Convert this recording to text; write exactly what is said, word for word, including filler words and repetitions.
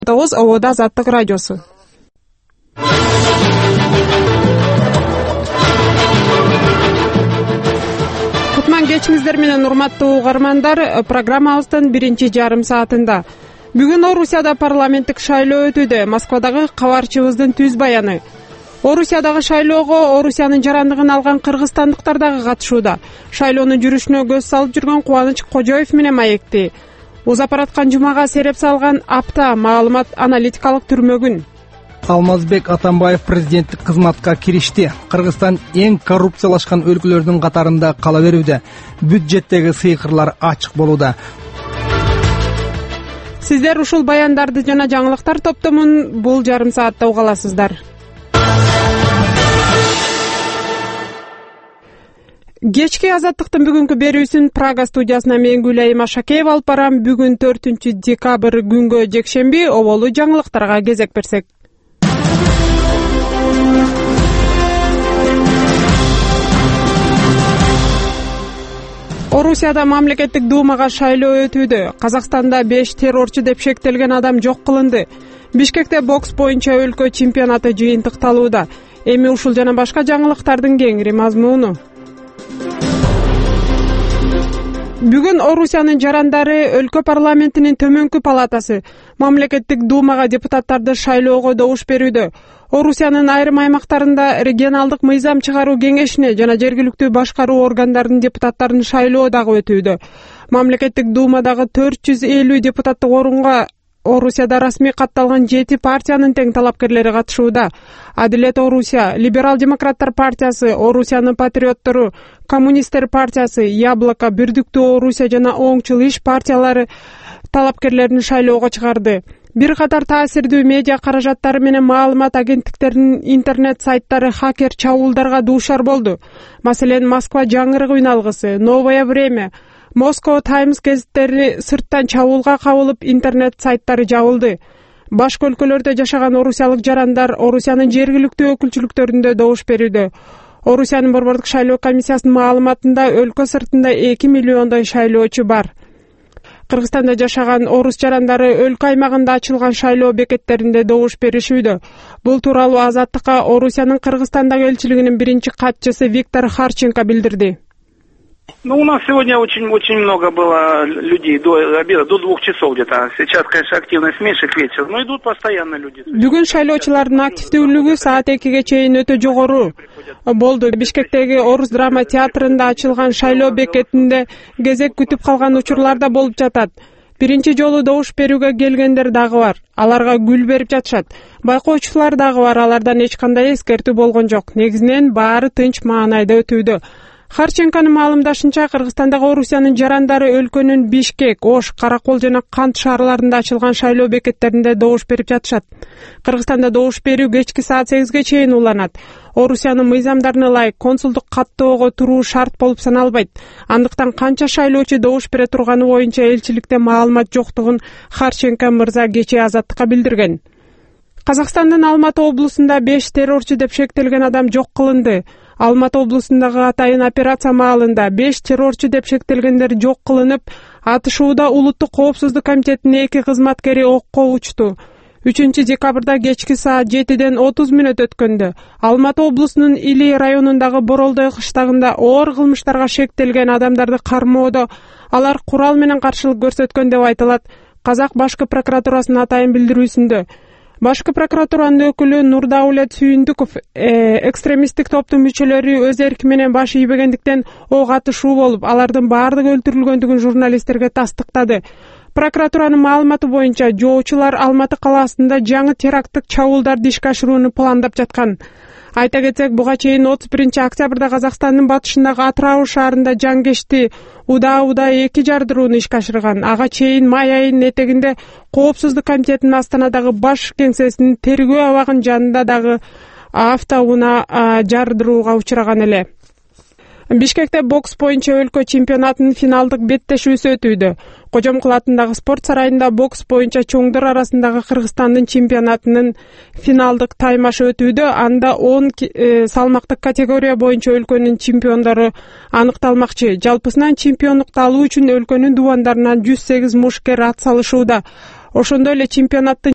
Тоғыз Овода Азаттык радиосу. Кутман кечиңиздер менен урматтуу угармандар, программабыздын биринчи жарым саатында. Бүгүн Орусияда парламенттик шайлоо өтүүдө. Москвадагы кабарчыбыздын түз баяны. Орусиядагы шайлоого Орусиянын жарандыгын алган кыргызстандыктар дагы катышууда. Шайлоонун жүрүшүнө көз салып жүргөн Кубаныч Кожоев менен маекти. Узап бараткан жумага сереп салган апта маалымат аналитикалык түрмөгүн. Алмазбек Атамбаев президенттик кызматка киришти. Кыргызстан эң коррупциялашкан өлкөлөрдүн катарында кала берүүдө. Бюджеттеги сыйкырлар ачык болууда. Сиздер ушул баяндарды жана жаңылыктар топтомун бул жарым саатта уга аласыздар. Кечки Азаттыктын бүгүнкү берүүсүн Прага студиясына мен Гүлайым Ашакеев алып барам. Бүгүн төртүнчү декабрь күнгө жекшемби оболу жаңылыктарга кезек берсек. Орусияда мамлекеттик дуумага шайлоо өтүүдө. Казакстанда беш террорчу деп шектелген адам жок кылынды. Бишкекте бокс боюнча өлкө чемпионаты жыйынтыкталууда. Эми ушул жана башка жаңылыктардын кеңири мазмуну. Бүгүн Орусиянын жарандары өлкө парламентинин төмөнкү палатасы мамлекеттик дуумага депутаттарды шайлоого добуш берүүдө. Орусиянын айрым аймактарында регионалдык мыйзам чыгаруу кеңешине жана жергиликтүү башкаруу органдарынын депутаттарын шайлоо дагы өтүүдө. Мамлекеттик дуумадагы төрт жүз элүү депутаттык орунга Орусияда расмий катталган жети партиянын тең талапкерлери катышууда. Адилет Орусия, Либерал демократтар партиясы, Орусиянын патриоттору, Коммунисттер партиясы, Яблоко, Бирдиктүү Орусия жана Оңчул иш партиялары талапкерлерин шайлоого чыгарды. Бир катар таасирдүү медиа каражаттары менен маалымат агенттиктеринин интернет сайттары хакер чабуулдарга дуушар болду. Маселен, Москва жаңырык үналгысы, Новое время, Moscow Times газеттери сырттан чабуулга кабылып, интернет сайттары жабылды. Башка өлкөлөрдө жашаган орусиялык жарандар Орусиянын жергиликтүү өкүлчүлүктөрүндө добуш берүүдө. Орусиянын борбордук шайлоо комиссиясынын маалыматында өлкө сыртында эки миллиондой шайлоочу бар. Кыргызстанда жашаган орус жарандары өлкө аймагында ачылган шайлоо бекеттеринде добуш беришүүдө. Бул тууралуу Азаттыкка Орусиянын Кыргызстандагы элчилигинин биринчи катчысы Виктор Харченко билдирди. Ну, у нас сегодня очень-очень много было людей до обеда, до двух часов где-то. Сейчас, конечно, активность меньше к вечеру, но идут постоянно люди. Бүгүн шайлоочулардын активдүүлүгү саат экиге чейин өтө жогору болду. Бишкектеги Орус драма театрында ачылган шайлоо бекетинде кезек күтүп калган учурлар да болуп жатат. Биринчи жолу добуш берүүгө келгендер дагы бар. Аларга гүл берип жатышат. Байкоочулар дагы бар. Алардан эч кандай эскертүү болгон жок. Негизинен баары тынч маанайда өтүүдө. Харченконун маалымдашынча, Кыргызстандагы Орусиянын жарандары өлкөнүн Бишкек, Ош, Каракол жана Кант шаарларында ачылган шайлоо бекеттеринде добуш берип жатышат. Кыргызстанда добуш берүү кечки саат сегизге чейин уланат. Орусиянын мыйзамдарына ылайык консулдук каттоого туруу шарт болуп саналбайт. Андыктан канча шайлоочу добуш бере турганы боюнча элчиликте маалымат жоктугун Харченко мырза кечээ Азаттыкка билдирген. Казакстандын Алматы облусунда беш террорчу деп шектелген адам жок кылынды. Алматы облусундагы атайын операция маалында беш террорчу деп шектелгендер жок кылынып, атышууда Улуттук коопсуздук комитетинин эки кызматкери окко учту. үчүнчү декабрда кечки саат жетиден отуз мүнөт өткөндө Алматы облусунун Или районундагы Боролдой кыштагында оор кылмыштарга шектелген адамдарды кармоодо алар курал менен каршылык көрсөткөн деп айтылат Казак башкы прокуратурасынын атайын билдирүүсүндө. Башкы прокуратуранын өкүлү Нурдаулет Сүйүндүков экстремисттик топтун мүчөлөрү өз эрки менен баш ийбегендиктен ок атышуу болуп, алардын баардыгы өлтүрүлгөндүгүн журналисттерге тастыктады. Прокуратуранын маалыматы боюнча, жоочулар Алматы калаасында жаңы теракттык чабуулдарды ишке ашырууну пландап жаткан. Айта кетсек, буга чейин отуз биринчи октябрда Казакстандын батышындагы Атырау шаарында жаңгешти Уда-Уда эки жардырууну ишке ашырган. Ага чейин май айынын этегинде Коопсуздук комитетинин Астанадагы баш кеңсесинин тергөө абагынын жанында дагы автоунаа жардырууга учураган эле. Бишкекте бокс боюнча өлкө чемпионатынын финалдык беттешүүсү өтүүдө. Кожомкул атындагы спорт сарайында бокс боюнча чоңдор арасындагы Кыргызстандын чемпионатынын финалдык таймашы өтүүдө. Анда он салмактык категория боюнча өлкөнүн чемпиондору аныкталмакчы. Жалпысынан чемпиондукту алуу үчүн өлкөнүн дубандарынан жүз сегиз мушкер ат салышууда. Ошондой эле чемпионаттын